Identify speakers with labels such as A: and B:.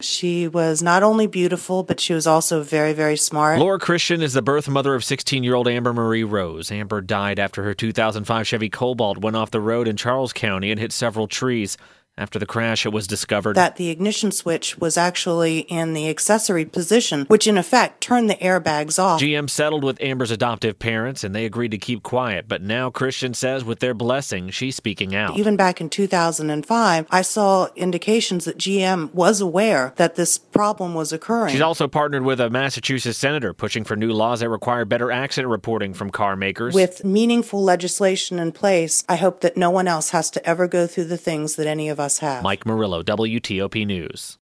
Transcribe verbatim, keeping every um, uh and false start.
A: She was not only beautiful, but she was also very, very smart.
B: Laura Christian is the birth mother of sixteen-year-old Amber Marie Rose. Amber died after her two thousand five Chevy Cobalt went off the road in Charles County and hit several trees. After the crash, it was discovered
A: that the ignition switch was actually in the accessory position, which in effect turned the airbags off.
B: G M settled with Amber's adoptive parents, and they agreed to keep quiet. But now Christian says with their blessing, she's speaking out.
A: Even back in two thousand five, I saw indications that G M was aware that this problem was occurring.
B: She's also partnered with a Massachusetts senator pushing for new laws that require better accident reporting from car makers.
A: With meaningful legislation in place, I hope that no one else has to ever go through the things that any of us have.
B: Mike Murillo, W T O P News.